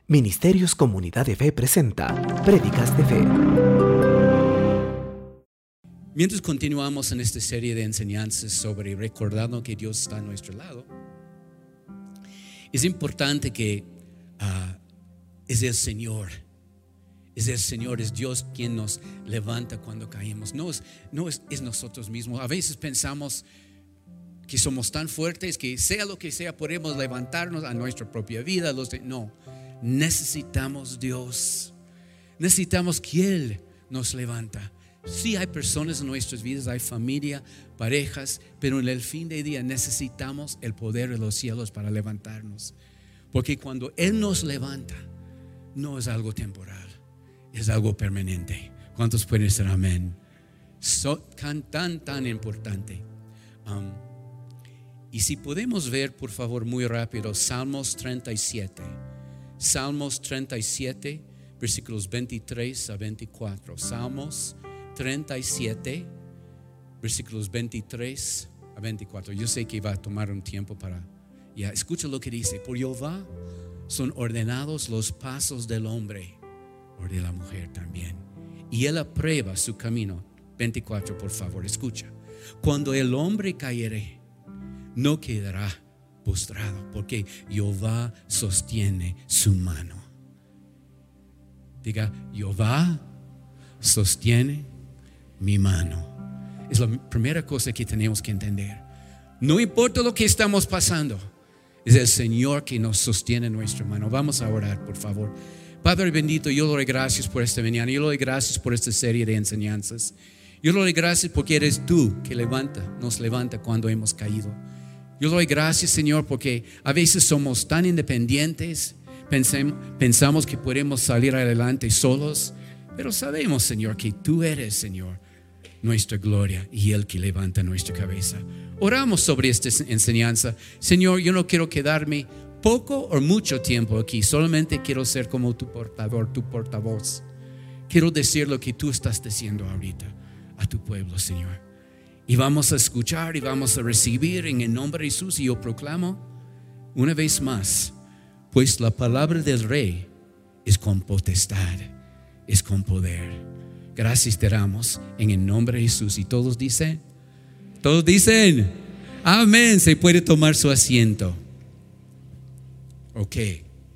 Ministerios Comunidad de Fe presenta Prédicas de Fe. Mientras continuamos en esta serie de enseñanzas sobre recordando que Dios está a nuestro lado, es importante que es el Señor, es Dios quien nos levanta cuando caemos. No es nosotros mismos. A veces pensamos que somos tan fuertes que sea lo que sea podemos levantarnos a nuestra propia vida. No, necesitamos Dios. Necesitamos que Él nos levanta. Sí, hay personas en nuestras vidas, hay familia, parejas, pero en el fin de día necesitamos el poder de los cielos para levantarnos. Porque cuando Él nos levanta, no es algo temporal, es algo permanente. ¿Cuántos pueden decir amén? Tan importante. Y si podemos ver, por favor, muy rápido, Salmos 37. Salmos 37, versículos 23 a 24. Salmos 37, versículos 23 a 24. Yo sé que va a tomar un tiempo para... escucha lo que dice. Por Jehová son ordenados los pasos del hombre, o de la mujer también, y Él aprueba su camino. 24, por favor, escucha. Cuando el hombre cayere, no quedará postrado, porque Jehová sostiene su mano. Diga, Jehová sostiene mi mano. Es la primera cosa que tenemos que entender. No importa lo que estamos pasando, es el Señor que nos sostiene nuestra mano. Vamos a orar, por favor. Padre bendito, yo le doy gracias por esta mañana. Yo le doy gracias por esta serie de enseñanzas. Yo le doy gracias porque eres tú que nos levanta cuando hemos caído. Yo le doy gracias, Señor, porque a veces somos tan independientes, pensamos que podemos salir adelante solos, pero sabemos, Señor, que tú eres, Señor, nuestra gloria y el que levanta nuestra cabeza. Oramos sobre esta enseñanza. Señor, yo no quiero quedarme poco o mucho tiempo aquí, solamente quiero ser como tu portador, tu portavoz. Quiero decir lo que tú estás diciendo ahorita a tu pueblo, Señor. Y vamos a escuchar y vamos a recibir en el nombre de Jesús. Y yo proclamo una vez más, pues la palabra del Rey es con potestad, es con poder. Gracias te damos en el nombre de Jesús. Y todos dicen, amén. Se puede tomar su asiento. Ok.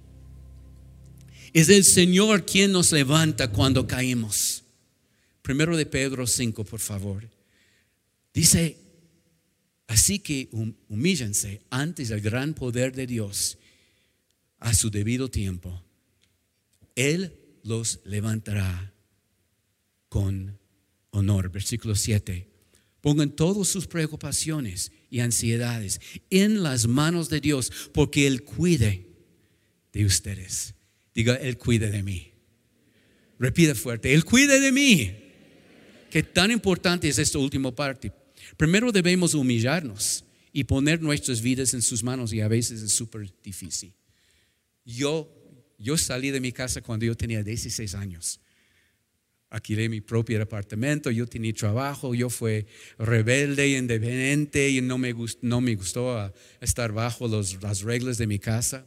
Es el Señor quien nos levanta cuando caemos. Primero de Pedro 5, por favor. Dice, así que humíllense antes del gran poder de Dios a su debido tiempo. Él los levantará con honor. Versículo 7. Pongan todas sus preocupaciones y ansiedades en las manos de Dios, porque Él cuide de ustedes. Diga, Él cuida de mí. Repita fuerte, Él cuida de mí. Qué tan importante es esta última parte. Primero debemos humillarnos y poner nuestras vidas en sus manos, y a veces es súper difícil. Yo salí de mi casa cuando yo tenía 16 años. Alquilé mi propio apartamento, yo tenía trabajo, yo fui rebelde e independiente y no me gustó estar bajo las reglas de mi casa.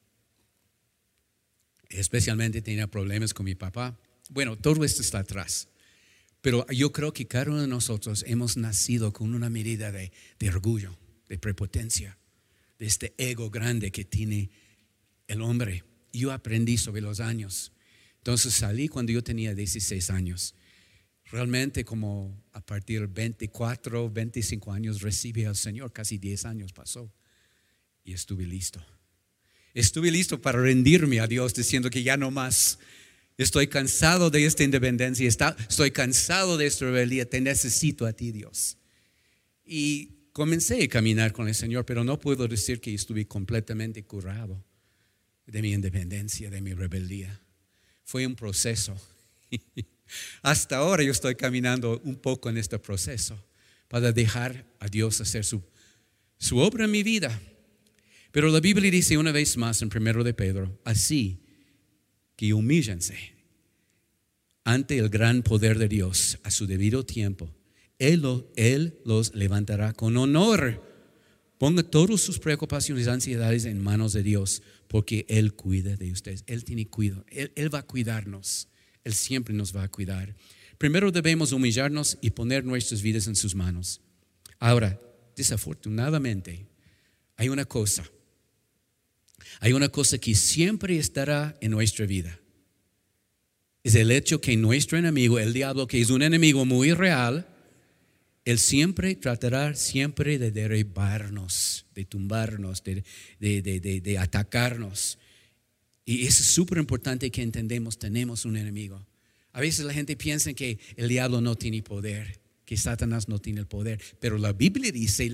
Especialmente tenía problemas con mi papá. Bueno, todo esto está atrás. Pero yo creo que cada uno de nosotros hemos nacido con una medida de orgullo, de prepotencia, de este ego grande que tiene el hombre. Yo aprendí sobre los años. Entonces salí cuando yo tenía 16 años. Realmente como a partir de 24, 25 años recibí al Señor. Casi 10 años pasó y estuve listo. Estuve listo para rendirme a Dios diciendo que ya no más. Estoy cansado de esta independencia, estoy cansado de esta rebeldía, te necesito a ti, Dios. Y comencé a caminar con el Señor, pero no puedo decir que estuve completamente curado de mi independencia, de mi rebeldía. Fue un proceso. Hasta ahora yo estoy caminando un poco en este proceso para dejar a Dios hacer su obra en mi vida. Pero la Biblia dice una vez más en 1 de Pedro, así que humíllense ante el gran poder de Dios a su debido tiempo. Él los levantará con honor. Ponga todas sus preocupaciones y ansiedades en manos de Dios, porque Él cuida de ustedes. Él tiene cuidado. Él va a cuidarnos. Él siempre nos va a cuidar. Primero debemos humillarnos y poner nuestras vidas en sus manos. Ahora, desafortunadamente, hay una cosa que siempre estará en nuestra vida. Es el hecho que nuestro enemigo, el diablo, que es un enemigo muy real, él siempre tratará de derribarnos, de tumbarnos, de atacarnos. Y es súper importante que entendamos, tenemos un enemigo. A veces la gente piensa que el diablo no tiene poder, que Satanás no tiene el poder. Pero la Biblia dice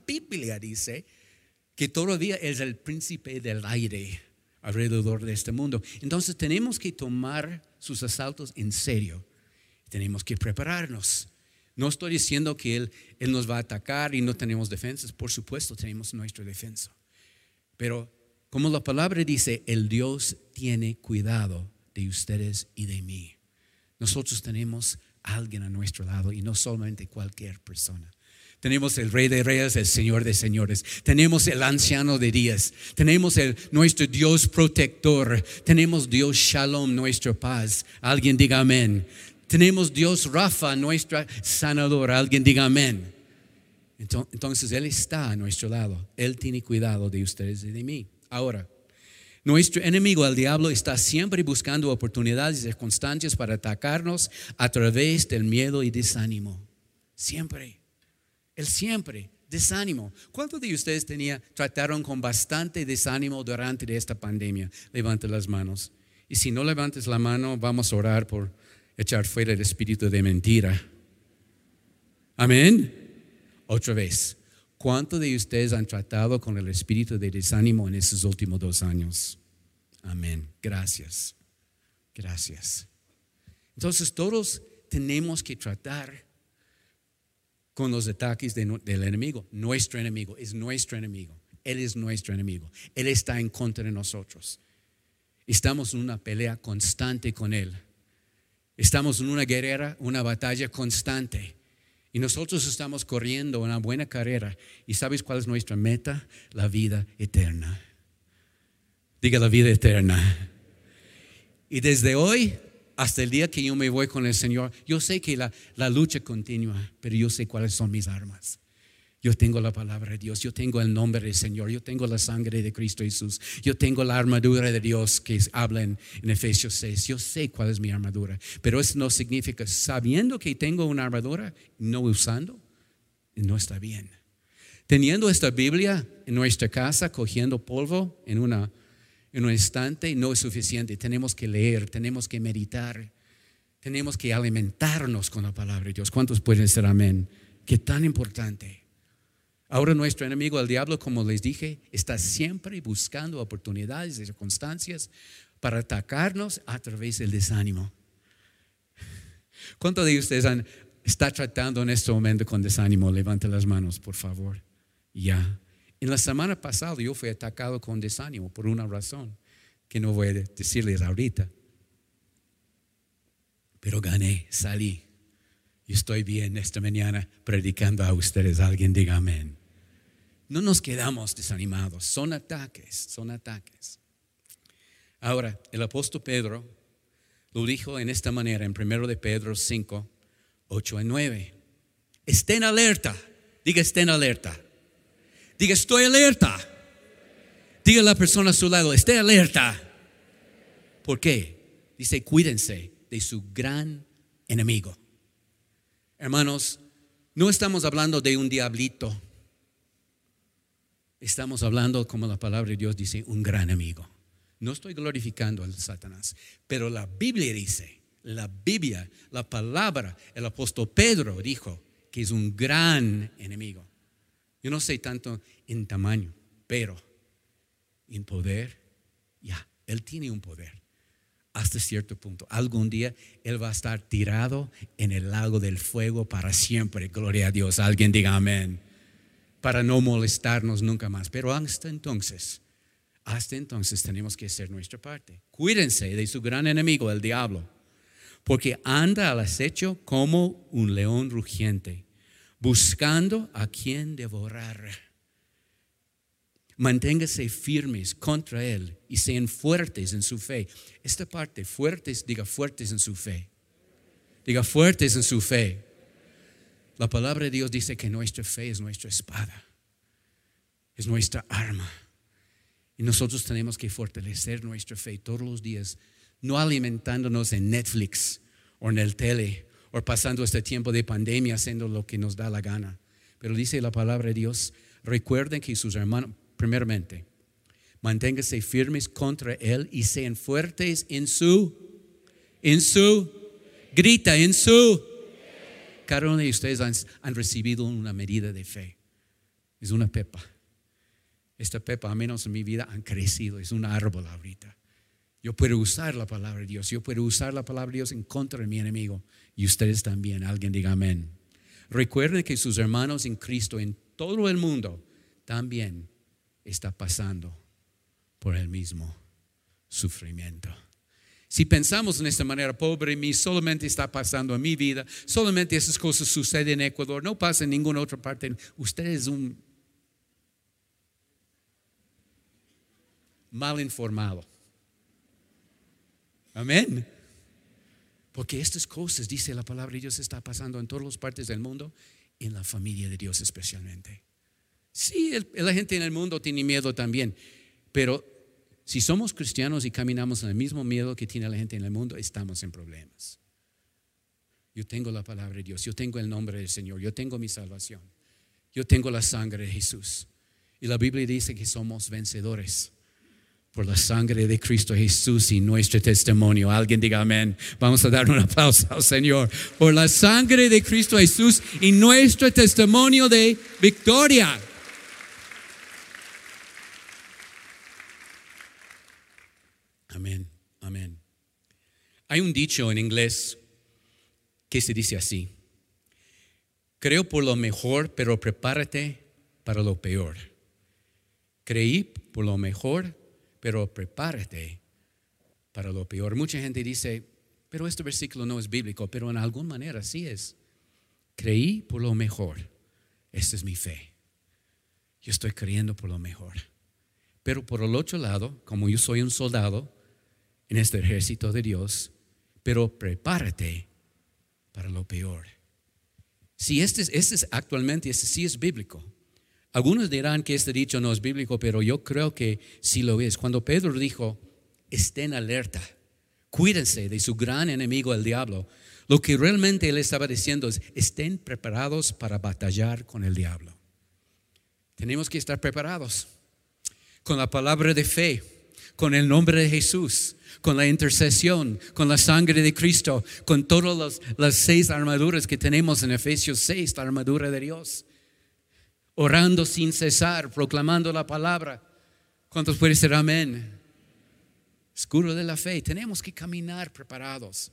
que todavía es el príncipe del aire alrededor de este mundo. Entonces tenemos que tomar sus asaltos en serio. Tenemos que prepararnos. No estoy diciendo que Él nos va a atacar y no tenemos defensas. Por supuesto tenemos nuestra defensa. Pero como la palabra dice, el Dios tiene cuidado de ustedes y de mí. Nosotros tenemos a alguien a nuestro lado y no solamente cualquier persona. Tenemos el Rey de Reyes, el Señor de Señores. Tenemos el Anciano de Días. Tenemos nuestro Dios protector. Tenemos Dios Shalom, nuestra paz. Alguien diga amén. Tenemos Dios Rafa, nuestra sanadora. Alguien diga amén. Entonces Él está a nuestro lado. Él tiene cuidado de ustedes y de mí. Ahora, nuestro enemigo, el diablo, está siempre buscando oportunidades y circunstancias para atacarnos a través del miedo y desánimo. Siempre. Él siempre. Desánimo. ¿Cuántos de ustedes trataron con bastante desánimo durante esta pandemia? Levante las manos. Y si no levantes la mano, vamos a orar por echar fuera el espíritu de mentira. Amén. Otra vez. ¿Cuántos de ustedes han tratado con el espíritu de desánimo en estos últimos 2 años? Amén. Gracias. Gracias. Entonces todos tenemos que tratar con los ataques del enemigo. Nuestro enemigo es nuestro enemigo. Él es nuestro enemigo. Él está en contra de nosotros. Estamos en una pelea constante con Él. Estamos en una guerra, una batalla constante. Y nosotros estamos corriendo una buena carrera. ¿Y sabes cuál es nuestra meta? La vida eterna. Diga la vida eterna. Y desde hoy hasta el día que yo me voy con el Señor, yo sé que la lucha continúa, pero yo sé cuáles son mis armas. Yo tengo la palabra de Dios, yo tengo el nombre del Señor, yo tengo la sangre de Cristo Jesús, yo tengo la armadura de Dios que habla en Efesios 6. Yo sé cuál es mi armadura, pero eso no significa, sabiendo que tengo una armadura, no usando, no está bien. Teniendo esta Biblia en nuestra casa, cogiendo polvo en un estante, no es suficiente. Tenemos que leer, tenemos que meditar, tenemos que alimentarnos con la palabra de Dios. ¿Cuántos pueden decir amén? Qué tan importante. Ahora nuestro enemigo, el diablo, como les dije, está siempre buscando oportunidades y circunstancias para atacarnos a través del desánimo. ¿Cuántos de ustedes está tratando en este momento con desánimo? Levante las manos, por favor. Ya. En la semana pasada yo fui atacado con desánimo por una razón que no voy a decirles ahorita. Pero gané, salí. Y estoy bien esta mañana predicando a ustedes. Alguien diga amén. No nos quedamos desanimados. Son ataques. Ahora, el apóstol Pedro lo dijo en esta manera en 1 de Pedro 5, 8 y 9. Estén alerta. Diga, estén alerta. Diga, estoy alerta. Diga a la persona a su lado, esté alerta. ¿Por qué? Dice, cuídense de su gran enemigo. Hermanos, no estamos hablando de un diablito. Estamos hablando, como la palabra de Dios dice, un gran amigo. No estoy glorificando a Satanás, pero la Biblia dice, la palabra, el apóstol Pedro dijo que es un gran enemigo. Yo no sé tanto en tamaño, pero en poder, Él tiene un poder hasta cierto punto. Algún día Él va a estar tirado en el lago del fuego para siempre. Gloria a Dios. Alguien diga amén. Para no molestarnos nunca más. Pero hasta entonces tenemos que hacer nuestra parte. Cuídense de su gran enemigo, el diablo, porque anda al acecho como un león rugiente, buscando a quien devorar. Manténgase firmes contra Él y sean fuertes en su fe. Esta parte, fuertes, diga fuertes en su fe. Diga fuertes en su fe. La palabra de Dios dice que nuestra fe es nuestra espada, es nuestra arma. Y nosotros tenemos que fortalecer nuestra fe todos los días, no alimentándonos en Netflix o en el tele o pasando este tiempo de pandemia haciendo lo que nos da la gana. Pero dice la palabra de Dios, recuerden que sus hermanos, primeramente, manténganse firmes contra Él y sean fuertes en su, grita, en su. Cada uno de ustedes han recibido una medida de fe. Es una pepa. Esta pepa, al menos en mi vida, han crecido. Es un árbol ahorita. Yo puedo usar la palabra de Dios. Yo puedo usar la palabra de Dios en contra de mi enemigo. Y ustedes también. Alguien diga amén. Recuerden que sus hermanos en Cristo en todo el mundo también está pasando por el mismo sufrimiento. Si pensamos en esta manera, pobre mí, solamente está pasando en mi vida, solamente esas cosas suceden en Ecuador, no pasa en ninguna otra parte. Usted es un mal informado. Amén. Porque estas cosas, dice la palabra de Dios, está pasando en todas las partes del mundo, en la familia de Dios especialmente. Sí, la gente en el mundo tiene miedo también, pero si somos cristianos y caminamos en el mismo miedo que tiene la gente en el mundo, estamos en problemas. Yo tengo la palabra de Dios, yo tengo el nombre del Señor, yo tengo mi salvación, yo tengo la sangre de Jesús. Y la Biblia dice que somos vencedores por la sangre de Cristo Jesús y nuestro testimonio. Alguien diga amén. Vamos a dar un aplauso al Señor. Por la sangre de Cristo Jesús y nuestro testimonio de victoria. Amén, amén. Hay un dicho en inglés que se dice así: creo por lo mejor, pero prepárate para lo peor. Creí por lo mejor, pero prepárate para lo peor. Mucha gente dice, pero este versículo no es bíblico, pero en alguna manera sí es. Creí por lo mejor. Esta es mi fe. Yo estoy creyendo por lo mejor. Pero por el otro lado, como yo soy un soldado en este ejército de Dios, pero prepárate para lo peor. Si este sí es bíblico. Algunos dirán que este dicho no es bíblico, pero yo creo que sí lo es. Cuando Pedro dijo, estén alerta, cuídense de su gran enemigo el diablo, lo que realmente él estaba diciendo es, estén preparados para batallar con el diablo. Tenemos que estar preparados con la palabra de fe, con el nombre de Jesús, con la intercesión, con la sangre de Cristo, con todas las 6 armaduras que tenemos en Efesios 6, la armadura de Dios. Orando sin cesar, proclamando la palabra. ¿Cuántos pueden decir amén? Escudo de la fe. Tenemos que caminar preparados.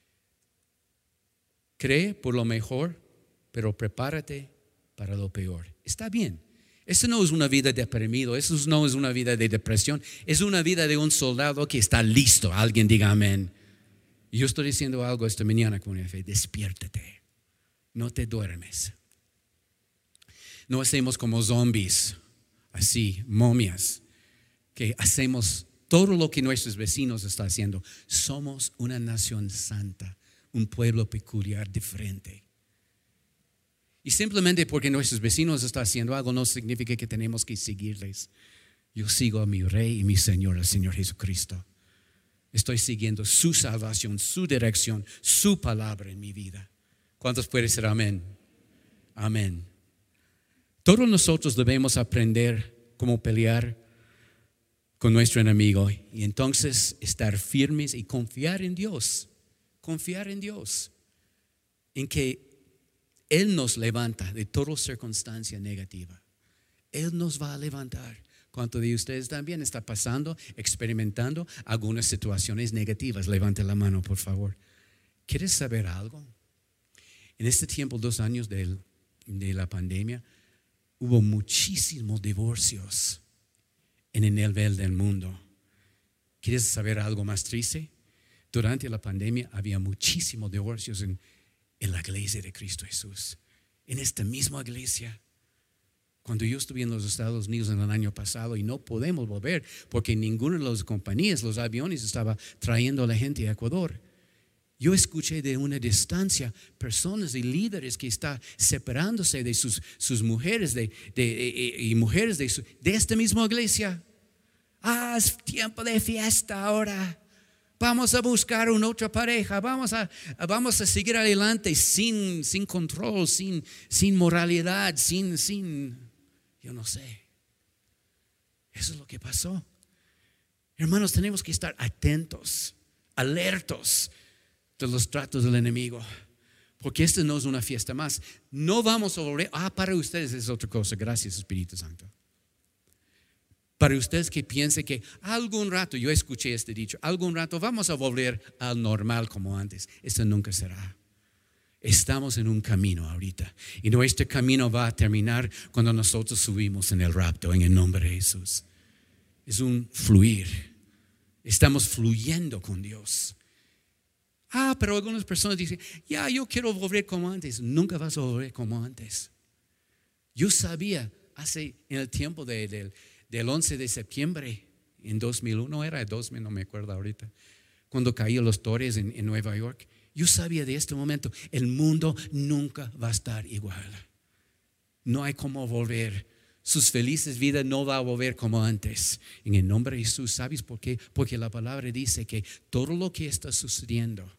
Cree por lo mejor, pero prepárate para lo peor. Está bien. Eso no es una vida deprimido, eso no es una vida de depresión, es una vida de un soldado que está listo. Alguien diga amén. Y yo estoy diciendo algo esta mañana con mi fe. Despiértate. No te duermes. No hacemos como zombies, así, momias, que hacemos todo lo que nuestros vecinos están haciendo. Somos una nación santa, un pueblo peculiar, diferente. Y simplemente porque nuestros vecinos están haciendo algo no significa que tenemos que seguirles. Yo sigo a mi Rey y mi Señor, el Señor Jesucristo. Estoy siguiendo su salvación, su dirección, su palabra en mi vida. ¿Cuántos pueden decir amén? Amén. Todos nosotros debemos aprender cómo pelear con nuestro enemigo y entonces estar firmes y confiar en Dios. Confiar en Dios, en que Él nos levanta de toda circunstancia negativa. Él nos va a levantar. ¿Cuántos de ustedes también están pasando, experimentando algunas situaciones negativas? Levante la mano, por favor. ¿Quieres saber algo? En este tiempo, 2 años de la pandemia, hubo muchísimos divorcios en el nivel del mundo. ¿Quieres saber algo más triste? Durante la pandemia había muchísimos divorcios en la iglesia de Cristo Jesús. En esta misma iglesia. Cuando yo estuve en los Estados Unidos en el año pasado y no podemos volver porque ninguna de las compañías, los aviones estaba trayendo a la gente a Ecuador. Yo escuché de una distancia personas y líderes que están separándose de sus mujeres y mujeres de esta misma iglesia. Es tiempo de fiesta ahora. Vamos a buscar una otra pareja. Vamos a seguir adelante sin control, sin moralidad, yo no sé. Eso es lo que pasó. Hermanos, tenemos que estar atentos, alertos de los tratos del enemigo, porque esta no es una fiesta más. No vamos a volver. Para ustedes es otra cosa. Gracias, Espíritu Santo. Para ustedes que piensen que algún rato, yo escuché este dicho, algún rato vamos a volver al normal como antes. Esto nunca será. Estamos en un camino ahorita y nuestro camino va a terminar cuando nosotros subimos en el rapto en el nombre de Jesús. Es un fluir. Estamos fluyendo con Dios. Pero algunas personas dicen, yo quiero volver como antes. Nunca vas a volver como antes. Yo sabía en el tiempo del 11 de septiembre en 2001, era 2000, no me acuerdo ahorita, cuando caían los torres en Nueva York. Yo sabía de este momento, el mundo nunca va a estar igual. No hay cómo volver. Sus felices vidas no va a volver como antes. En el nombre de Jesús, ¿sabes por qué? Porque la palabra dice que todo lo que está sucediendo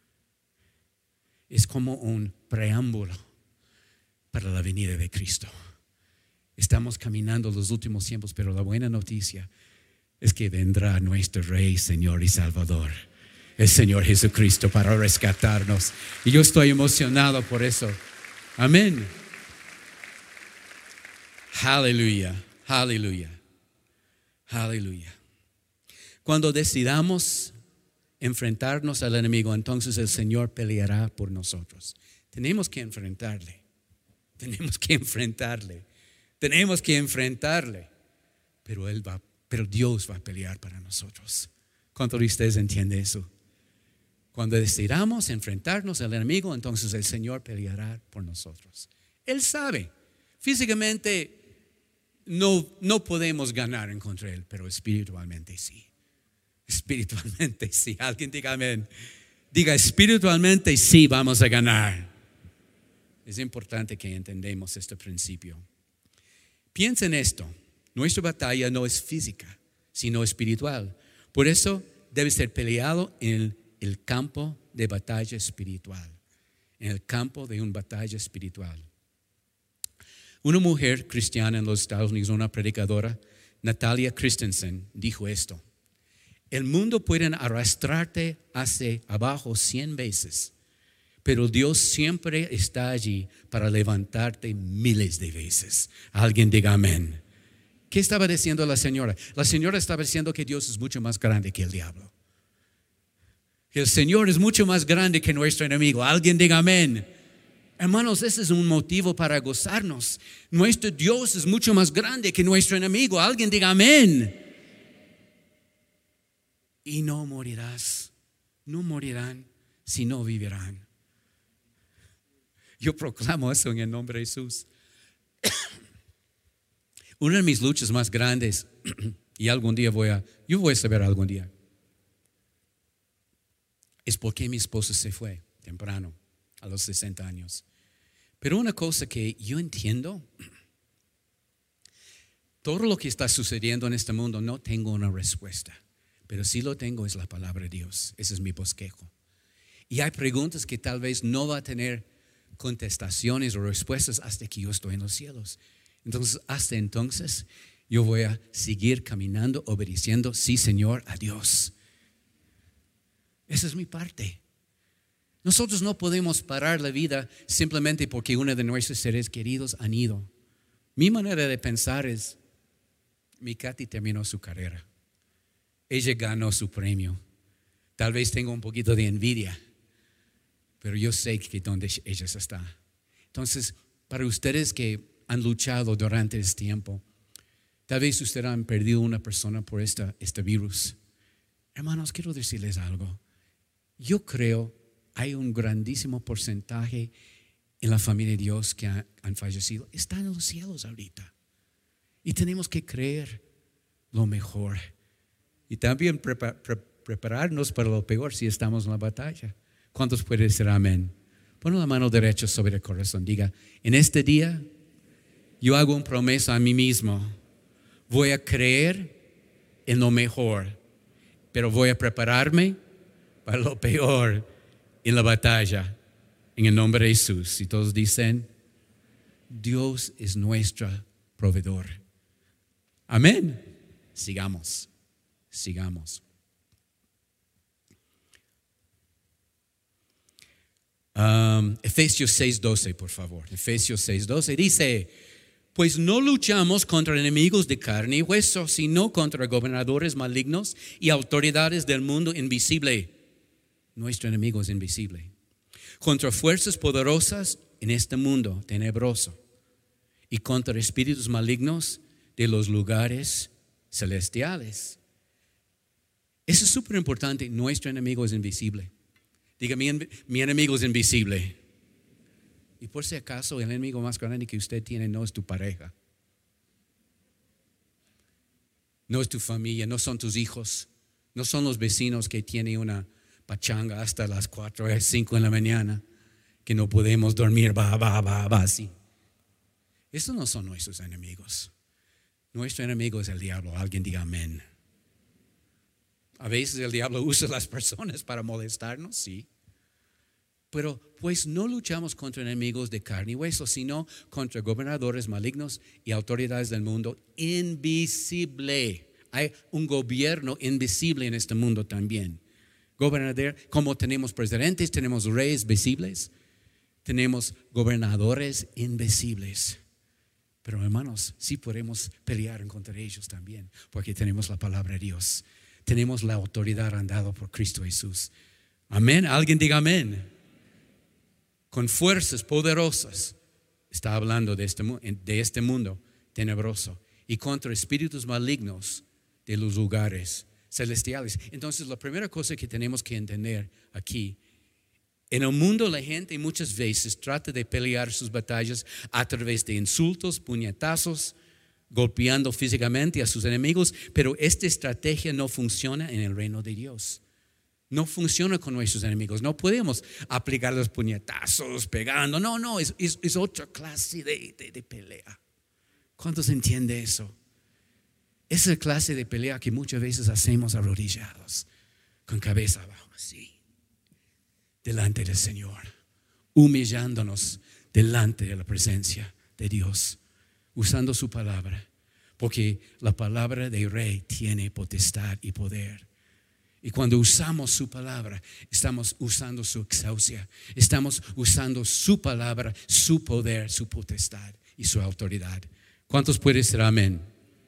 es como un preámbulo para la venida de Cristo. Estamos caminando los últimos tiempos, pero la buena noticia es que vendrá nuestro Rey, Señor y Salvador, el Señor Jesucristo, para rescatarnos. Y yo estoy emocionado por eso. Amén. Aleluya, aleluya, aleluya. Cuando decidamos enfrentarnos al enemigo, entonces el Señor peleará por nosotros. Tenemos que enfrentarle. Pero Dios va a pelear para nosotros. ¿Cuántos de ustedes entienden eso? Cuando decidamos enfrentarnos al enemigo, entonces el Señor peleará por nosotros. Él sabe. Físicamente no podemos ganar en contra de Él, pero espiritualmente sí. Espiritualmente sí. Alguien diga amén. Diga, espiritualmente sí vamos a ganar. Es importante que entendamos este principio. Piensa en esto. Nuestra batalla no es física, sino espiritual. Por eso debe ser peleado en el campo de batalla espiritual. En el campo de una batalla espiritual. Una mujer cristiana en los Estados Unidos, una predicadora, Natalia Christensen, dijo esto: el mundo puede arrastrarte hacia abajo 100 veces, pero Dios siempre está allí para levantarte miles de veces. Alguien diga amén. ¿Qué estaba diciendo la señora? La señora estaba diciendo que Dios es mucho más grande que el diablo. Que el Señor es mucho más grande que nuestro enemigo. Alguien diga amén. Hermanos, ese es un motivo para gozarnos. Nuestro Dios es mucho más grande que nuestro enemigo. Alguien diga amén. Y no morirás. No morirán, sino vivirán. Yo proclamo eso en el nombre de Jesús. Una de mis luchas más grandes, y algún día yo voy a saber algún día, es por qué mi esposa se fue temprano, a los 60 años. Pero una cosa que yo entiendo, todo lo que está sucediendo en este mundo no tengo una respuesta, pero sí lo tengo, es la palabra de Dios. Ese es mi bosquejo. Y hay preguntas que tal vez no va a tener contestaciones o respuestas hasta que yo estoy en los cielos. Entonces, hasta entonces, yo voy a seguir caminando, obedeciendo, sí, Señor, a Dios. Esa es mi parte. Nosotros no podemos parar la vida simplemente porque uno de nuestros seres queridos han ido. Mi manera de pensar es, mi Katy terminó su carrera. Ella ganó su premio. Tal vez tengo un poquito de envidia, pero yo sé que donde ella está. Entonces, para ustedes que han luchado durante este tiempo, tal vez ustedes han perdido una persona por este virus. Hermanos, quiero decirles algo. Yo creo hay un grandísimo porcentaje en la familia de Dios que han fallecido. Están en los cielos ahorita. Y tenemos que creer lo mejor. Y también prepararnos para lo peor si estamos en la batalla. ¿Cuántos pueden decir amén? Pon la mano derecha sobre el corazón. Diga, en este día yo hago una promesa a mí mismo. Voy a creer en lo mejor, pero voy a prepararme para lo peor en la batalla. En el nombre de Jesús. Y todos dicen, Dios es nuestro proveedor. Amén. Sigamos. Efesios 6:12, por favor. Efesios 6:12 dice, pues no luchamos contra enemigos de carne y hueso, sino contra gobernadores malignos y autoridades del mundo invisible. Nuestro enemigo es invisible. Contra fuerzas poderosas en este mundo tenebroso y contra espíritus malignos de los lugares celestiales. Eso es súper importante. Nuestro enemigo es invisible. Diga, mi enemigo es invisible. Y por si acaso, el enemigo más grande que usted tiene no es tu pareja, no es tu familia, no son tus hijos, no son los vecinos que tienen una pachanga hasta las 4 o 5 de la mañana, que no podemos dormir, así. Esos no son nuestros enemigos. Nuestro enemigo es el diablo. Alguien diga amén. A veces el diablo usa a las personas para molestarnos, sí. Pero pues no luchamos contra enemigos de carne y hueso, sino contra gobernadores malignos y autoridades del mundo invisible. Hay un gobierno invisible en este mundo también. Gobernador, como tenemos presidentes, tenemos reyes visibles, tenemos gobernadores invisibles. Pero hermanos, sí podemos pelear contra ellos también, porque tenemos la palabra de Dios. Tenemos la autoridad andada por Cristo Jesús. Amén. Alguien diga amén. Con fuerzas poderosas. Está hablando de este mundo tenebroso. Y contra espíritus malignos de los lugares celestiales. Entonces, la primera cosa que tenemos que entender aquí, en el mundo la gente muchas veces trata de pelear sus batallas a través de insultos, puñetazos, golpeando físicamente a sus enemigos, pero esta estrategia no funciona en el reino de Dios. No funciona con nuestros enemigos. No podemos aplicar los puñetazos pegando. No, es otra clase de pelea. ¿Cuántos entienden eso? Esa clase de pelea que muchas veces hacemos arrodillados, con cabeza abajo, así, delante del Señor, humillándonos delante de la presencia de Dios, usando su palabra, porque la palabra del Rey tiene potestad y poder. Y cuando usamos su palabra, estamos usando su exousia, estamos usando su palabra, su poder, su potestad y su autoridad. ¿Cuántos pueden decir amén?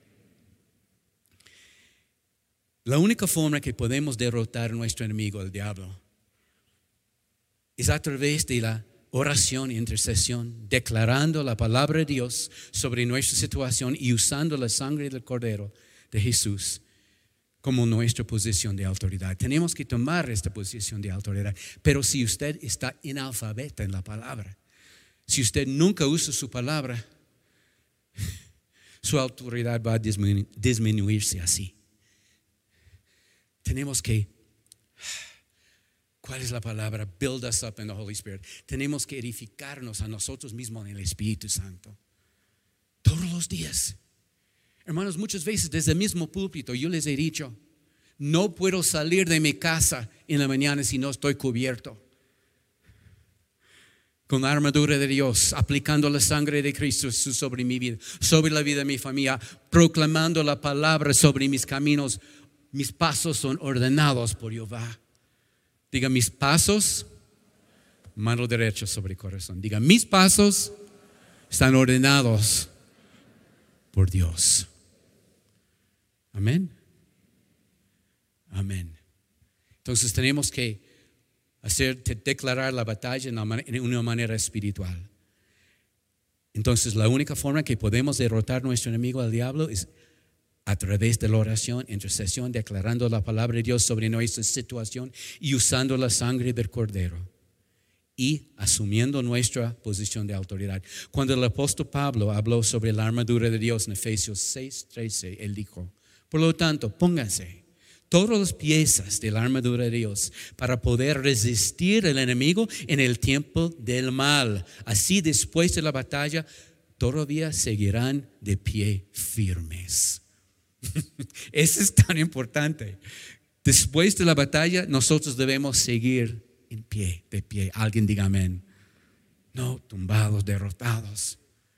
La única forma que podemos derrotar a nuestro enemigo, el diablo, es a través de la oración e intercesión, declarando la palabra de Dios sobre nuestra situación y usando la sangre del Cordero de Jesús como nuestra posición de autoridad. Tenemos que tomar esta posición de autoridad. Pero si usted está analfabeta en la palabra, si usted nunca usa su palabra, su autoridad va a disminuirse así. Tenemos que, ¿cuál es la palabra? Build us up in the Holy Spirit. Tenemos que edificarnos a nosotros mismos en el Espíritu Santo. Todos los días. Hermanos, muchas veces desde el mismo púlpito yo les he dicho, no puedo salir de mi casa en la mañana si no estoy cubierto con la armadura de Dios, aplicando la sangre de Cristo sobre mi vida, sobre la vida de mi familia, proclamando la palabra sobre mis caminos. Mis pasos son ordenados por Jehová. Diga, mis pasos, mano derecha sobre el corazón. Diga, mis pasos están ordenados por Dios. Amén. Amén. Entonces tenemos que declarar la batalla en una manera espiritual. Entonces la única forma que podemos derrotar a nuestro enemigo, al diablo, es a través de la oración, intercesión, declarando la palabra de Dios sobre nuestra situación y usando la sangre del Cordero. y asumiendo nuestra posición de autoridad. Cuando el apóstol Pablo habló sobre la armadura de Dios en Efesios 6:13, él dijo, por lo tanto, pónganse todas las piezas de la armadura de Dios para poder resistir al enemigo en el tiempo del mal. Así, después de la batalla, todavía seguirán de pie firmes. Eso es tan importante. Después de la batalla, nosotros debemos seguir en pie, de pie. Alguien diga amén. No tumbados, derrotados.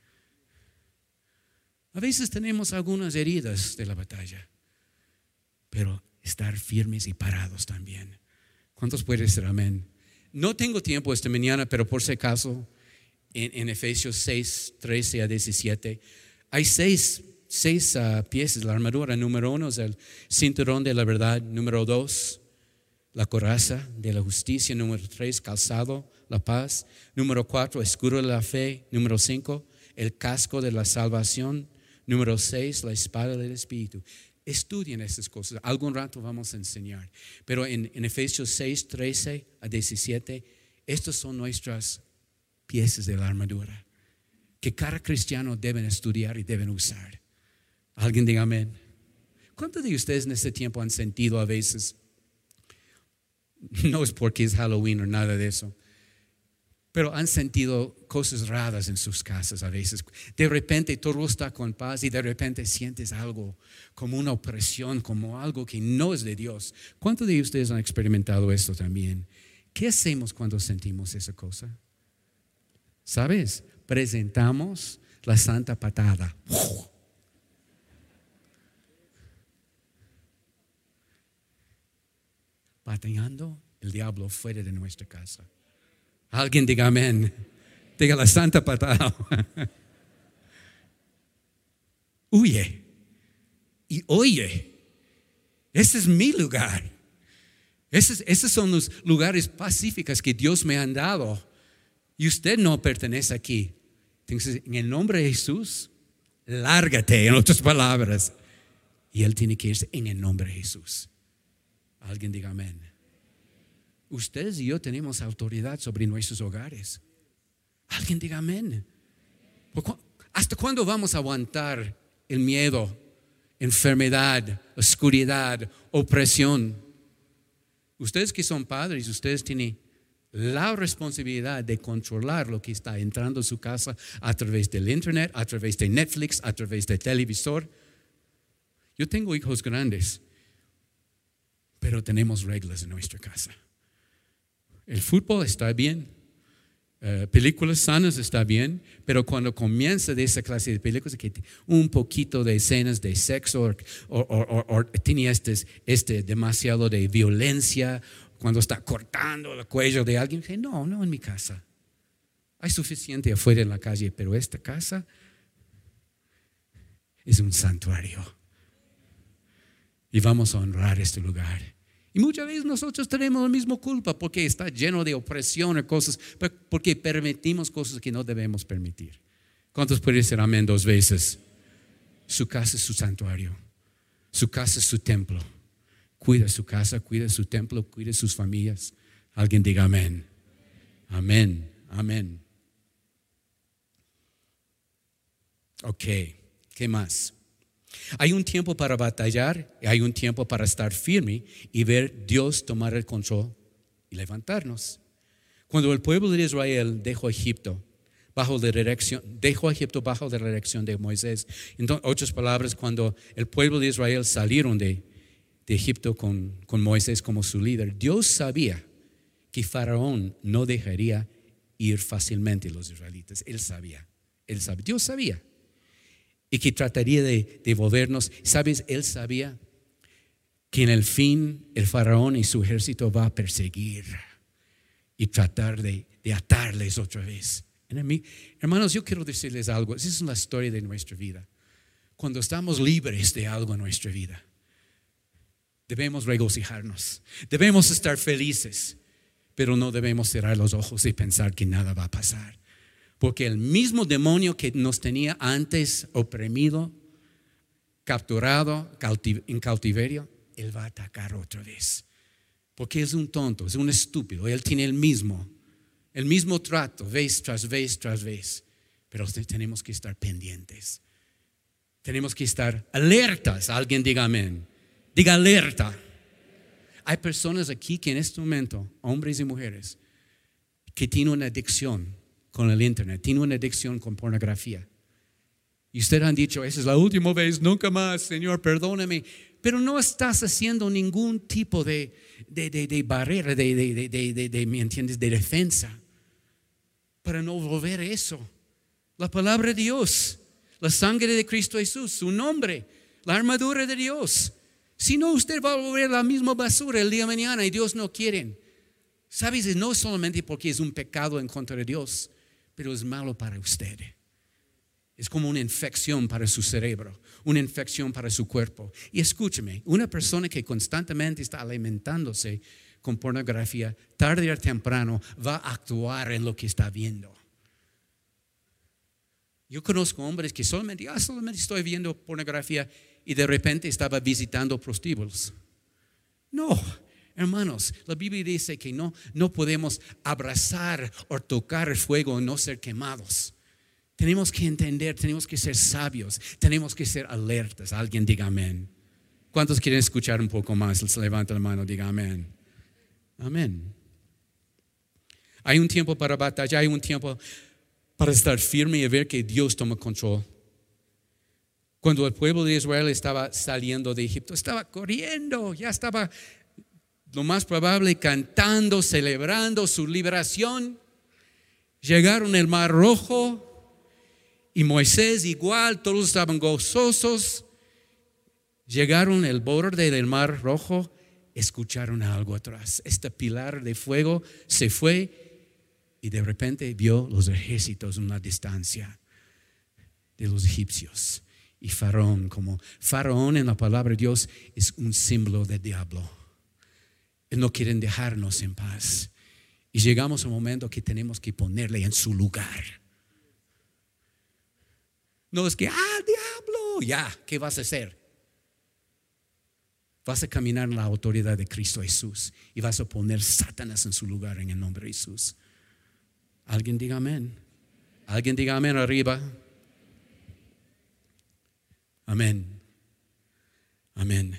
A veces tenemos algunas heridas de la batalla, pero estar firmes y parados también. ¿Cuántos pueden decir amén? No tengo tiempo esta mañana, pero por si acaso, en Efesios 6:13 a 17, hay seis piezas de la armadura. Número 1 es el cinturón de la verdad. Número 2, la coraza de la justicia. Número 3, calzado, la paz. Número 4, escudo de la fe. Número 5, el casco de la salvación. Número 6, la espada del Espíritu. Estudien estas cosas. Algún rato vamos a enseñar. Pero en Efesios 6:13 a 17, estas son nuestras piezas de la armadura que cada cristiano deben estudiar y deben usar. Alguien diga amén. ¿Cuántos de ustedes en este tiempo han sentido a veces, no es porque es Halloween o nada de eso, pero han sentido cosas raras en sus casas a veces? De repente todo está con paz y de repente sientes algo como una opresión, como algo que no es de Dios. ¿Cuántos de ustedes han experimentado esto también? ¿Qué hacemos cuando sentimos esa cosa? ¿Sabes? Presentamos la santa patada. Pateando el diablo fuera de nuestra casa. Alguien diga amén. Diga la santa patada. Huye y oye. Ese es mi lugar. Esos son los lugares pacíficos que Dios me ha dado. Y usted no pertenece aquí. Entonces, en el nombre de Jesús, lárgate, en otras palabras. Y Él tiene que irse en el nombre de Jesús. Alguien diga amén. Ustedes y yo tenemos autoridad sobre nuestros hogares. Alguien diga amén. ¿Hasta cuándo vamos a aguantar el miedo, enfermedad, oscuridad, opresión? Ustedes que son padres, ustedes tienen la responsabilidad de controlar lo que está entrando a su casa a través del internet, a través de Netflix, a través del televisor. Yo tengo hijos grandes, pero tenemos reglas en nuestra casa. El fútbol está bien, películas sanas está bien, pero cuando comienza de esa clase de películas que un poquito de escenas de sexo o tiene demasiado de violencia, cuando está cortando el cuello de alguien, dice, no en mi casa. Hay suficiente afuera en la calle, pero esta casa es un santuario. Y vamos a honrar este lugar. Y muchas veces nosotros tenemos la misma culpa porque está lleno de opresión y cosas, porque permitimos cosas que no debemos permitir. ¿Cuántos pueden decir amén 2 veces? Su casa es su santuario. Su casa es su templo. Cuida su casa, cuida su templo, cuida sus familias. Alguien diga amén. Amén, amén. Ok, ¿qué más? Hay un tiempo para batallar y hay un tiempo para estar firme y ver Dios tomar el control y levantarnos. Cuando el pueblo de Israel dejó Egipto bajo la dirección de Moisés, en otras palabras, cuando el pueblo de Israel salieron de Egipto con Moisés como su líder, Dios sabía que Faraón no dejaría ir fácilmente a los israelitas. Él sabía, Dios sabía. Y que trataría de devolvernos. ¿Sabes? Él sabía que en el fin el faraón y su ejército va a perseguir y tratar de atarles otra vez. Hermanos, yo quiero decirles algo. Esa es la historia de nuestra vida. Cuando estamos libres de algo en nuestra vida, debemos regocijarnos. Debemos estar felices. Pero no debemos cerrar los ojos y pensar que nada va a pasar. Porque el mismo demonio que nos tenía antes oprimido, capturado, en cautiverio, él va a atacar otra vez. Porque es un tonto, es un estúpido. Él tiene el mismo El mismo trato, vez tras vez tras vez. Pero tenemos que estar pendientes. Tenemos que estar alertas. Alguien diga amén. Diga alerta. Hay personas aquí que en este momento, hombres y mujeres, que tienen una adicción con el internet, tienen una adicción con pornografía. Y ustedes han dicho, esa es la última vez, nunca más, Señor, perdóname. Pero no estás haciendo ningún tipo de barrera, ¿me entiendes?, de defensa para no volver a eso. La palabra de Dios, la sangre de Cristo Jesús, su nombre, la armadura de Dios. Si no, usted va a volver a la misma basura el día de mañana y Dios no quiere. ¿Sabes? No solamente porque es un pecado en contra de Dios, pero es malo para usted. Es como una infección para su cerebro, una infección para su cuerpo. Y escúcheme, una persona que constantemente está alimentándose con pornografía, tarde o temprano va a actuar en lo que está viendo. Yo conozco hombres que solamente estoy viendo pornografía y de repente estaba visitando prostíbulos. No, hermanos, la Biblia dice que no podemos abrazar o tocar el fuego y no ser quemados. Tenemos que entender, tenemos que ser sabios, tenemos que ser alertas. Alguien diga amén. ¿Cuántos quieren escuchar un poco más? Levanta la mano, diga amén. Amén. Hay un tiempo para batallar, hay un tiempo para estar firme y ver que Dios toma control. Cuando el pueblo de Israel estaba saliendo de Egipto, estaba corriendo, ya estaba lo más probable cantando, celebrando su liberación. Llegaron al Mar Rojo y Moisés igual, todos estaban gozosos. Llegaron al borde del Mar Rojo, escucharon algo atrás. Este pilar de fuego se fue y de repente vio los ejércitos en una distancia de los egipcios. Y Faraón, como Faraón en la palabra de Dios es un símbolo del diablo. Él no quiere dejarnos en paz. Y llegamos a un momento que tenemos que ponerle en su lugar. No es que, diablo, ya, ¿qué vas a hacer? Vas a caminar en la autoridad de Cristo Jesús y vas a poner Satanás en su lugar en el nombre de Jesús. Alguien diga amén. Alguien diga amén arriba. Amén. Amén.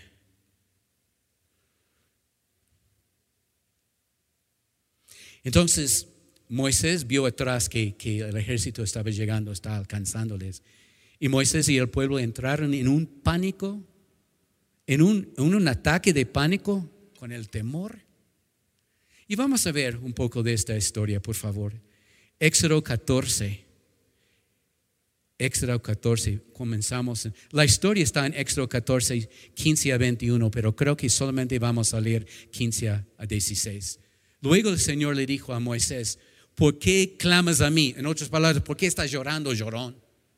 Entonces Moisés vio atrás que el ejército estaba llegando, estaba alcanzándoles. Y Moisés y el pueblo entraron en un pánico, en un ataque de pánico con el temor. Y vamos a ver un poco de esta historia, por favor. Éxodo 14. Éxodo 14, comenzamos. La historia está en Éxodo 14, 15 a 21, pero creo que solamente vamos a leer 15 a 16. Luego el Señor le dijo a Moisés, ¿por qué clamas a mí? En otras palabras, ¿por qué estás llorando, llorón?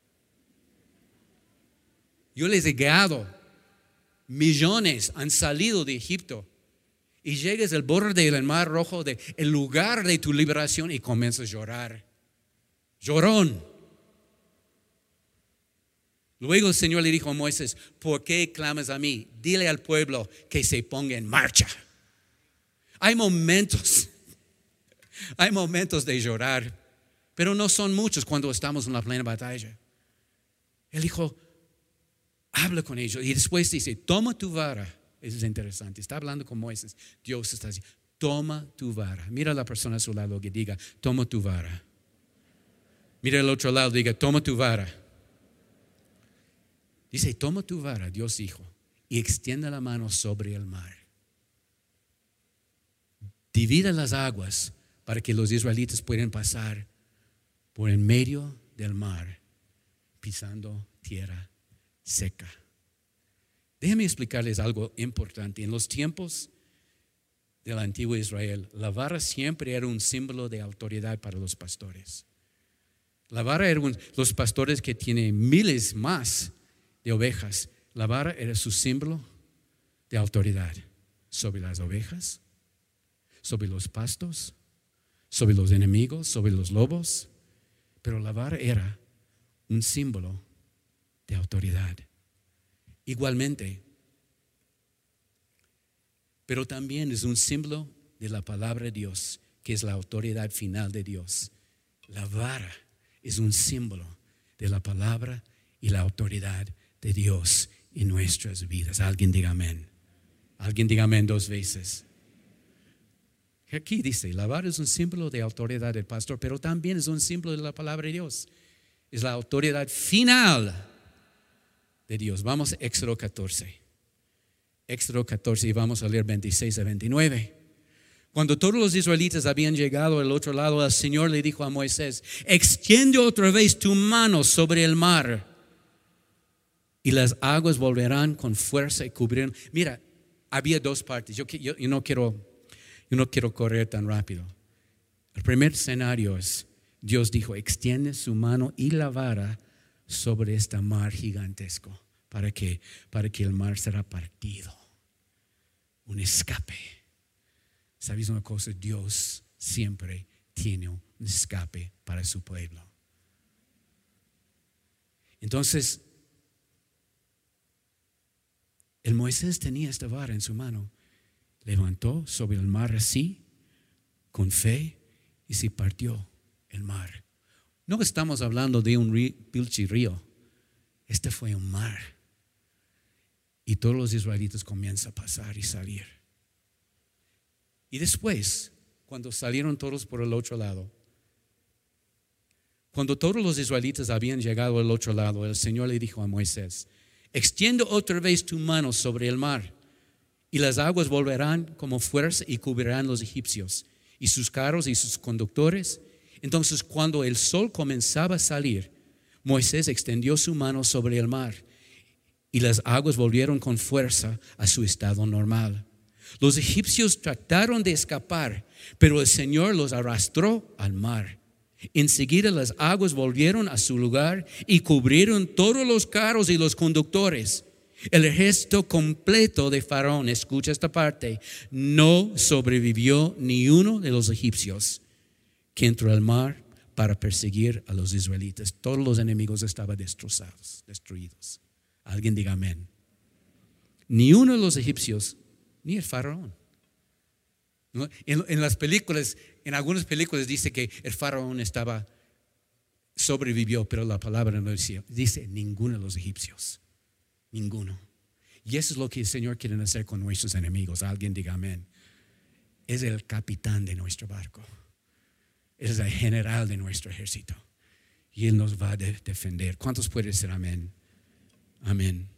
Yo les he guiado. Millones han salido de Egipto. Y llegas al borde del Mar Rojo, el lugar de tu liberación, y comienzas a llorar. Llorón. Luego el Señor le dijo a Moisés, ¿por qué clamas a mí? Dile al pueblo que se ponga en marcha. Hay momentos de llorar, pero no son muchos cuando estamos en la plena batalla. Él dijo, habla con ellos. Y después dice, toma tu vara. Eso es interesante. Está hablando con Moisés. Dios está diciendo, toma tu vara. Mira a la persona a su lado que diga, toma tu vara. Mira al otro lado, diga, toma tu vara. Dice, toma tu vara, Dios dijo, y extiende la mano sobre el mar. Divide las aguas para que los israelitas puedan pasar por en medio del mar, pisando tierra seca. Déjenme explicarles algo importante. En los tiempos del antiguo Israel, la vara siempre era un símbolo de autoridad para los pastores. La vara era los pastores que tienen miles más de ovejas. La vara era su símbolo de autoridad sobre las ovejas, sobre los pastos, sobre los enemigos, sobre los lobos. Pero la vara era un símbolo de autoridad. Igualmente, pero también es un símbolo de la palabra de Dios que es la autoridad final de Dios. La vara es un símbolo de la palabra y la autoridad de Dios en nuestras vidas. Alguien diga amén. Alguien diga amén 2 veces. Aquí dice, la vara es un símbolo de autoridad del pastor, pero también es un símbolo de la palabra de Dios. Es la autoridad final de Dios. Vamos a Éxodo 14. Éxodo 14 y vamos a leer 26 a 29. Cuando todos los israelitas habían llegado al otro lado, el Señor le dijo a Moisés: extiende otra vez tu mano sobre el mar y las aguas volverán con fuerza y cubrirán. Mira, había 2 partes. Yo no quiero correr tan rápido. El primer escenario es, Dios dijo: extiende su mano y la vara sobre este mar gigantesco. ¿Para qué? Para que el mar será partido. Un escape. ¿Sabes una cosa? Dios siempre tiene un escape para su pueblo. Entonces, el Moisés tenía esta vara en su mano. Levantó sobre el mar así, con fe, y se partió el mar. No estamos hablando de un pinche río. Este fue un mar. Y todos los israelitas comienzan a pasar y salir. Y después, cuando salieron todos por el otro lado, cuando todos los israelitas habían llegado al otro lado, el Señor le dijo a Moisés: extiende otra vez tu mano sobre el mar, y las aguas volverán como fuerza y cubrirán los egipcios y sus carros y sus conductores. Entonces, cuando el sol comenzaba a salir, Moisés extendió su mano sobre el mar, y las aguas volvieron con fuerza a su estado normal. Los egipcios trataron de escapar, pero el Señor los arrastró al mar. Enseguida las aguas volvieron a su lugar y cubrieron todos los carros y los conductores. El ejército completo de Faraón, escucha esta parte, no sobrevivió ni uno de los egipcios que entró al mar para perseguir a los israelitas. Todos los enemigos estaban destrozados, destruidos. Alguien diga amén. Ni uno de los egipcios, ni el Faraón. ¿No? En las películas, en algunas películas dice que el Faraón sobrevivió, pero la palabra no dice ninguno de los egipcios. Ninguno. Y eso es lo que el Señor quiere hacer con nuestros enemigos. Alguien diga amén. Es el capitán de nuestro barco. Es el general de nuestro ejército. Y Él nos va a defender. ¿Cuántos pueden decir amén? Amén.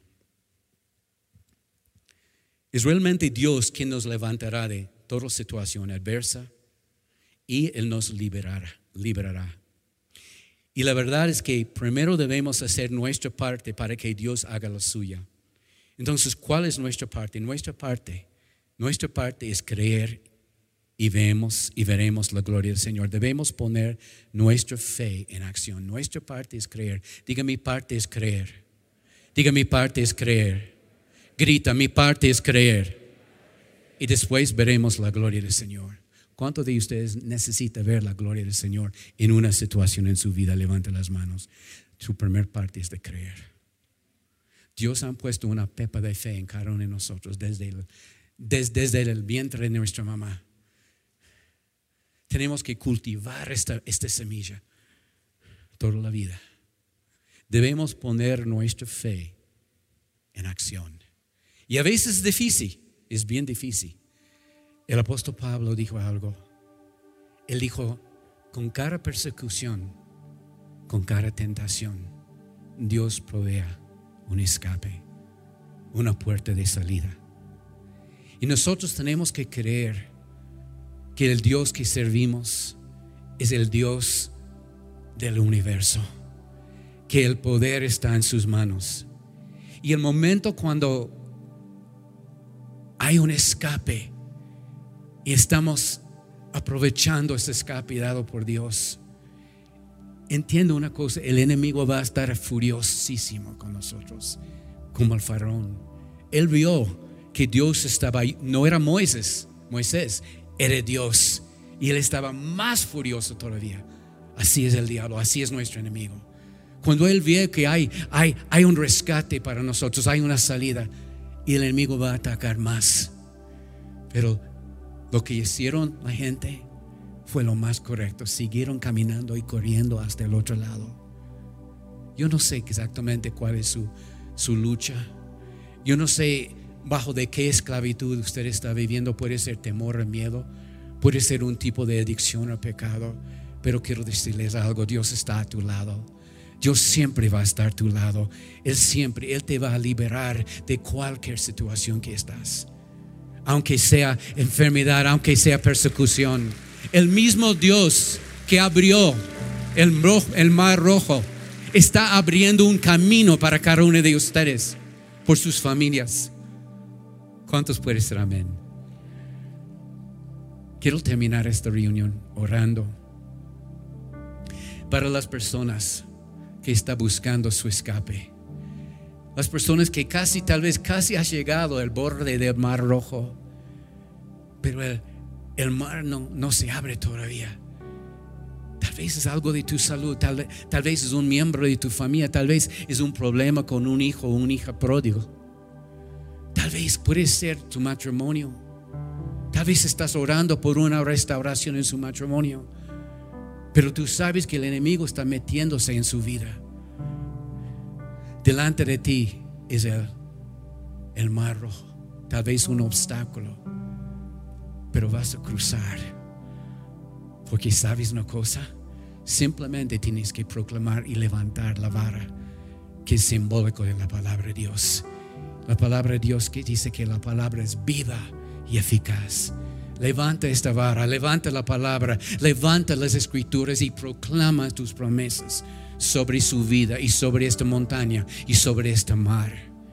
Es realmente Dios quien nos levantará de toda situación adversa y Él nos liberará. Y la verdad es que primero debemos hacer nuestra parte para que Dios haga la suya. Entonces, ¿cuál es nuestra parte? Nuestra parte es creer y veremos la gloria del Señor. Debemos poner nuestra fe en acción. Nuestra parte es creer. Diga: mi parte es creer. Diga: mi parte es creer. Grita: mi parte es creer. Y después veremos la gloria del Señor. ¿Cuántos de ustedes necesitan ver la gloria del Señor en una situación en su vida? Levante las manos. Su primer parte es de creer. Dios ha puesto una pepa de fe en cada uno de nosotros desde el vientre de nuestra mamá. Tenemos que cultivar esta semilla toda la vida. Debemos poner nuestra fe en acción. Y a veces es difícil, es bien difícil. El apóstol Pablo dijo algo. Él dijo: con cada persecución, con cada tentación, Dios provea un escape, una puerta de salida. Y nosotros tenemos que creer que el Dios que servimos es el Dios del universo, que el poder está en sus manos. Y el momento cuando hay un escape y estamos aprovechando ese escape dado por Dios, entiendo una cosa: el enemigo va a estar furiosísimo con nosotros, como el Faraón. Él vio que Dios estaba ahí. No era Moisés, era Dios, y él estaba más furioso todavía. Así es el diablo, así es nuestro enemigo. Cuando él ve que hay un rescate para nosotros, hay una salida, y el enemigo va a atacar más. Pero lo que hicieron la gente fue lo más correcto. Siguieron caminando y corriendo hasta el otro lado. Yo no sé exactamente cuál es su lucha. Yo no sé bajo de qué esclavitud usted está viviendo. Puede ser temor o miedo, puede ser un tipo de adicción o pecado, pero quiero decirles algo: Dios está a tu lado. Dios siempre va a estar a tu lado. Él te va a liberar de cualquier situación que estás, aunque sea enfermedad, aunque sea persecución. El mismo Dios que abrió el mar rojo está abriendo un camino para cada uno de ustedes, por sus familias. ¿Cuántos pueden decir amén? Quiero terminar esta reunión orando para las personas que están buscando su escape. Las personas que tal vez casi ha llegado al borde del mar rojo, pero el mar no se abre todavía. Tal vez es algo de tu salud, tal vez es un miembro de tu familia, tal vez es un problema con un hijo o una hija pródigo. Tal vez puede ser tu matrimonio. Tal vez estás orando por una restauración en su matrimonio, pero tú sabes que el enemigo está metiéndose en su vida. Delante de ti es el mar rojo, tal vez un obstáculo, pero vas a cruzar. Porque sabes una cosa, simplemente tienes que proclamar y levantar la vara, que es simbólico de la palabra de Dios. La palabra de Dios que dice que la palabra es viva y eficaz. Levanta esta vara, levanta la palabra, levanta las escrituras y proclama tus promesas sobre su vida y sobre esta montaña y sobre este mar.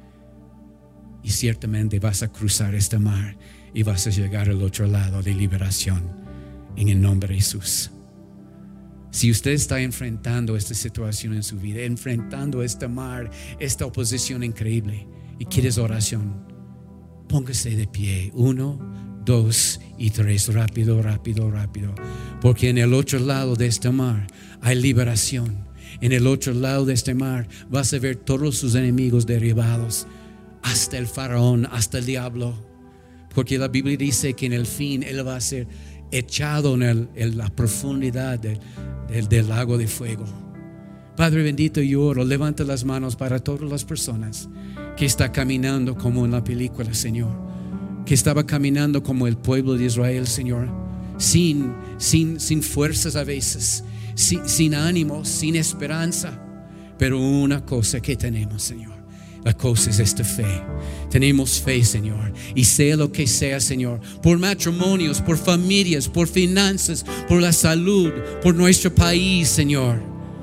Y ciertamente vas a cruzar este mar y vas a llegar al otro lado de liberación. En el nombre de Jesús. Si usted está enfrentando esta situación en su vida, enfrentando este mar, esta oposición increíble, y quieres oración, póngase de pie. 1, 2 y 3. Rápido, rápido, rápido. Porque en el otro lado de este mar hay liberación. En el otro lado de este mar vas a ver todos sus enemigos derribados, hasta el faraón, hasta el diablo. Porque la Biblia dice que en el fin él va a ser echado en la profundidad del lago de fuego. Padre bendito, yo oro, levanta las manos para todas las personas que están caminando como en la película, Señor, que estaba caminando como el pueblo de Israel, Señor, sin fuerzas a veces, sin ánimo, sin esperanza. Pero una cosa que tenemos, Señor, la cosa es esta fe. Tenemos fe, Señor, y sea lo que sea, Señor, por matrimonios, por familias, por finanzas, por la salud, por nuestro país, Señor.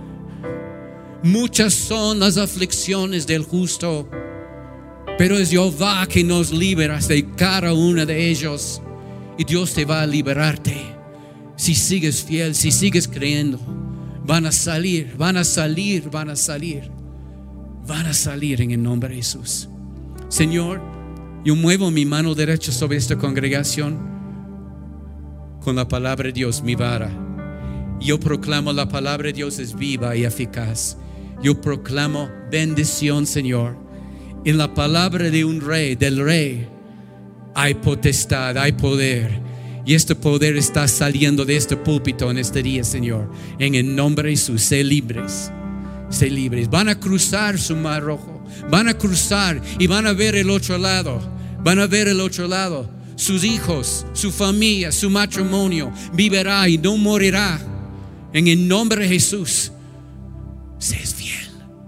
Muchas son las aflicciones del justo, pero es Jehová que nos libera de cada una de ellos. Y Dios te va a liberarte si sigues fiel, si sigues creyendo. Van a salir, van a salir, van a salir. Van a salir en el nombre de Jesús. Señor, yo muevo mi mano derecha sobre esta congregación con la palabra de Dios, mi vara. Yo proclamo la palabra de Dios es viva y eficaz. Yo proclamo bendición, Señor. En la palabra de un rey, del rey, hay potestad, hay poder. Y este poder está saliendo de este púlpito en este día, Señor. En el nombre de Jesús, sé libres. Sé libres. Van a cruzar su mar rojo. Van a cruzar y van a ver el otro lado. Van a ver el otro lado. Sus hijos, su familia, su matrimonio vivirá y no morirá. En el nombre de Jesús. Seas fiel.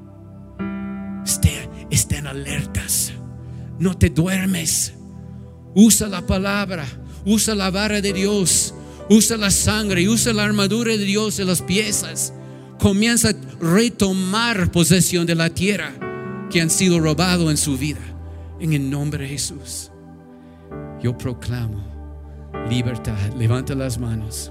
Estén alertas. No te duermes. Usa la palabra. Usa la vara de Dios. Usa la sangre. Usa la armadura de Dios en las piezas. Comienza a retomar posesión de la tierra que han sido robado en su vida. En el nombre de Jesús. Yo proclamo libertad. Levanta las manos.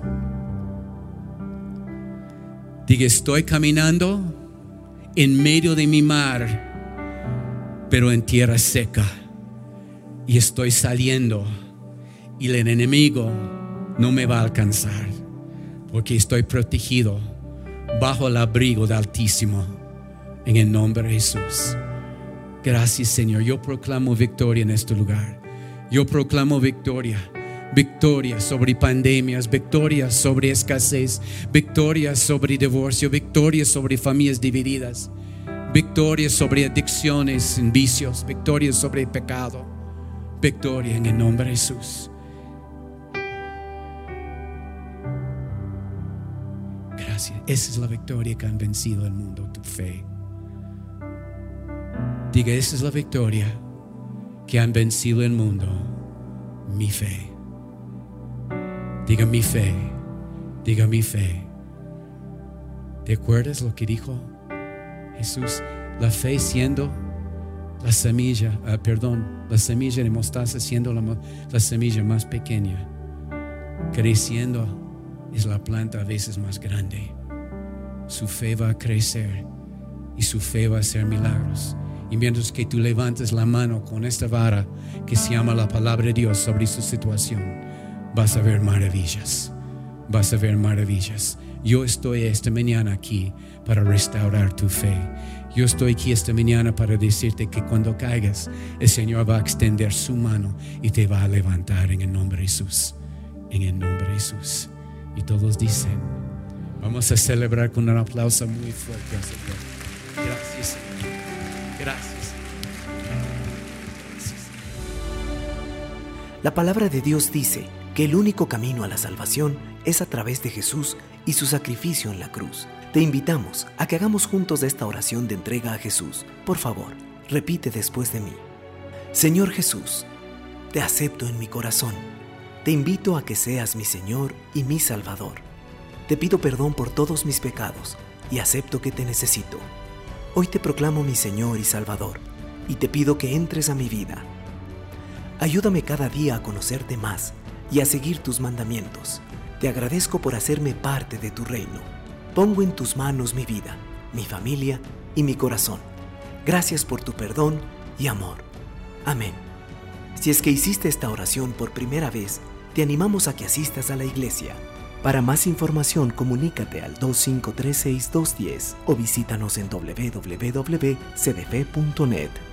Diga, estoy caminando en medio de mi mar, pero en tierra seca. Y estoy saliendo. Y el enemigo no me va a alcanzar. Porque estoy protegido bajo el abrigo del Altísimo. En el nombre de Jesús. Gracias, Señor. Yo proclamo victoria en este lugar. Yo proclamo victoria. Victoria sobre pandemias, victoria sobre escasez, victoria sobre divorcio, victoria sobre familias divididas, victoria sobre adicciones, vicios, victoria sobre pecado, victoria en el nombre de Jesús. Gracias. Esa es la victoria que han vencido el mundo, tu fe. Diga, esa es la victoria que han vencido el mundo, mi fe. Diga mi fe, diga mi fe. ¿Te acuerdas lo que dijo Jesús? La fe siendo la semilla, la semilla de mostaza siendo la semilla más pequeña. Creciendo es la planta a veces más grande. Su fe va a crecer y su fe va a hacer milagros. Y mientras que tú levantes la mano con esta vara que se llama la palabra de Dios sobre su situación, vas a ver maravillas. Vas a ver maravillas. Yo estoy esta mañana aquí para restaurar tu fe. Yo estoy aquí esta mañana para decirte que cuando caigas, el Señor va a extender su mano y te va a levantar en el nombre de Jesús. En el nombre de Jesús. Y todos dicen, vamos a celebrar con un aplauso muy fuerte al Señor. Gracias, Señor. Gracias. La palabra de Dios dice que el único camino a la salvación es a través de Jesús y su sacrificio en la cruz. Te invitamos a que hagamos juntos esta oración de entrega a Jesús. Por favor, repite después de mí. Señor Jesús, te acepto en mi corazón. Te invito a que seas mi Señor y mi Salvador. Te pido perdón por todos mis pecados y acepto que te necesito. Hoy te proclamo mi Señor y Salvador y te pido que entres a mi vida. Ayúdame cada día a conocerte más y a seguir tus mandamientos. Te agradezco por hacerme parte de tu reino. Pongo en tus manos mi vida, mi familia y mi corazón. Gracias por tu perdón y amor. Amén. Si es que hiciste esta oración por primera vez, te animamos a que asistas a la iglesia. Para más información, comunícate al 2536-210 o visítanos en www.cdf.net.